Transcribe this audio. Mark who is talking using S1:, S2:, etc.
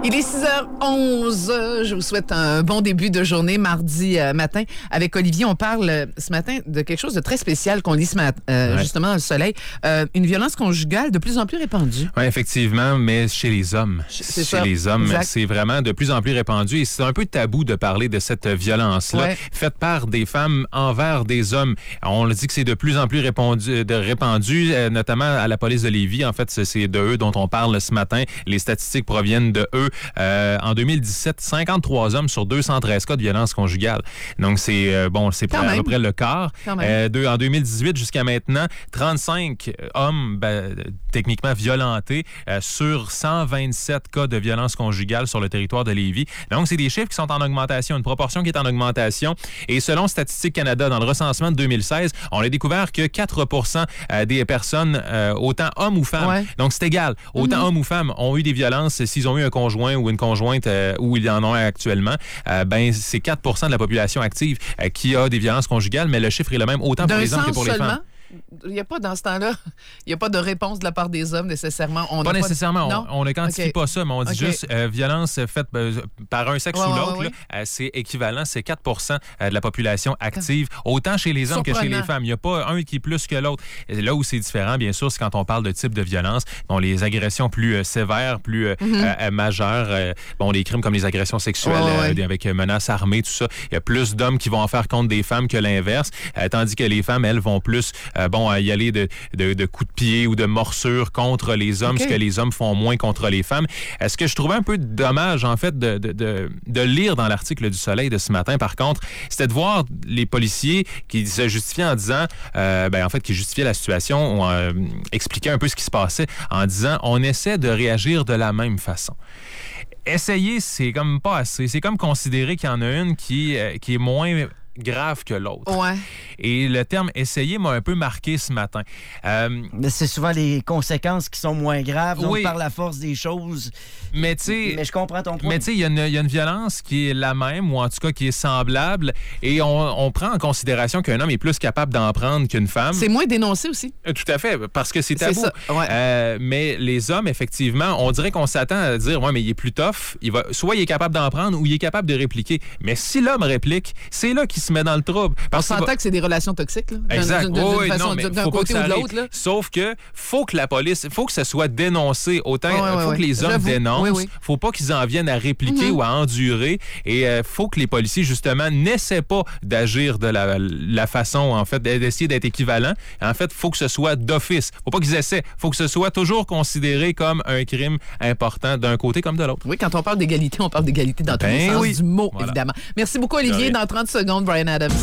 S1: Il est 6h11. Je vous souhaite un bon début de journée, mardi matin. Avec Olivier, on parle ce matin de quelque chose de très spécial qu'on lit ce matin, justement dans Le Soleil. Une violence conjugale de plus en plus répandue.
S2: Oui, effectivement, mais chez les hommes.
S1: C'est
S2: chez
S1: ça.
S2: les hommes,
S1: Exact.
S2: c'est vraiment de plus en plus répandu. Et c'est un peu tabou de parler de cette violence-là, faite par des femmes envers des hommes. On le dit que c'est de plus en plus répandu, notamment à la police de Lévis. En fait, c'est de eux dont on parle ce matin. Les statistiques proviennent de eux. En 2017, 53 hommes sur 213 cas de violence conjugale. Donc, c'est à peu près le quart. En 2018, jusqu'à maintenant, 35 hommes techniquement violentés sur 127 cas de violence conjugale sur le territoire de Lévis. Donc, c'est des chiffres qui sont en augmentation, une proportion qui est en augmentation. Et selon Statistique Canada, dans le recensement de 2016, on a découvert que 4% des personnes, autant hommes ou femmes, donc c'est égal, autant hommes ou femmes ont eu des violences s'ils ont eu un conjoint ou une conjointe où ils en ont un actuellement, c'est 4% de la population active qui a des violences conjugales, mais le chiffre est le même autant pour les hommes que pour les femmes.
S1: Il n'y a pas, dans ce temps-là, il n'y a pas de réponse de la part des hommes nécessairement.
S2: Pas nécessairement. On ne quantifie pas ça, mais on dit juste violence faite par un sexe ou l'autre. C'est équivalent, c'est 4% de la population active, autant chez les hommes que chez les femmes. Il n'y a pas un qui est plus que l'autre. Là où c'est différent, bien sûr, c'est quand on parle de type de violence. Bon, les agressions plus sévères, plus majeures, les crimes comme les agressions sexuelles avec menaces armées, tout ça, il y a plus d'hommes qui vont en faire contre des femmes que l'inverse, tandis que les femmes, elles, vont plus y aller de coups de pied ou de morsures contre les hommes, ce que les hommes font moins contre les femmes. Ce que je trouvais un peu dommage, en fait, de lire dans l'article du Soleil de ce matin, par contre, c'était de voir les policiers qui se justifiaient en disant, qui justifiaient la situation ou expliquaient un peu ce qui se passait en disant, on essaie de réagir de la même façon. Essayer, c'est comme pas assez. C'est comme considérer qu'il y en a une qui est moins grave que l'autre. Ouais. Et le terme « essayer » m'a un peu marqué ce matin.
S3: Mais c'est souvent les conséquences qui sont moins graves, donc par la force des choses.
S2: Mais je
S3: comprends ton point.
S2: Mais tu sais, il y a une violence qui est la même, ou en tout cas qui est semblable, et on prend en considération qu'un homme est plus capable d'en prendre qu'une femme.
S1: C'est moins dénoncé aussi.
S2: Tout à fait, parce que c'est tabou.
S1: C'est ça.
S2: Mais les hommes, effectivement, on dirait qu'on s'attend à dire « ouais, mais il est plus tough, soit il est capable d'en prendre, ou il est capable de répliquer. » Mais si l'homme réplique, c'est là qu'il se met dans le trouble.
S1: On s'entend que c'est des relations toxiques, là.
S2: Exact.
S1: D'un côté ou de l'autre, là.
S2: Sauf que faut que la police, faut que ça soit dénoncé. Autant, faut que les hommes dénoncent. Faut pas qu'ils en viennent à répliquer ou à endurer. Et faut que les policiers, justement, n'essaient pas d'agir de la façon, en fait, d'essayer d'être équivalent. En fait, faut que ce soit d'office. Faut pas qu'ils essaient. Faut que ce soit toujours considéré comme un crime important d'un côté comme de l'autre.
S1: Oui, quand on parle d'égalité, on parle d'égalité dans tous les sens du mot, évidemment. Merci beaucoup, Olivier. Dans 30 secondes, Bryan Adams.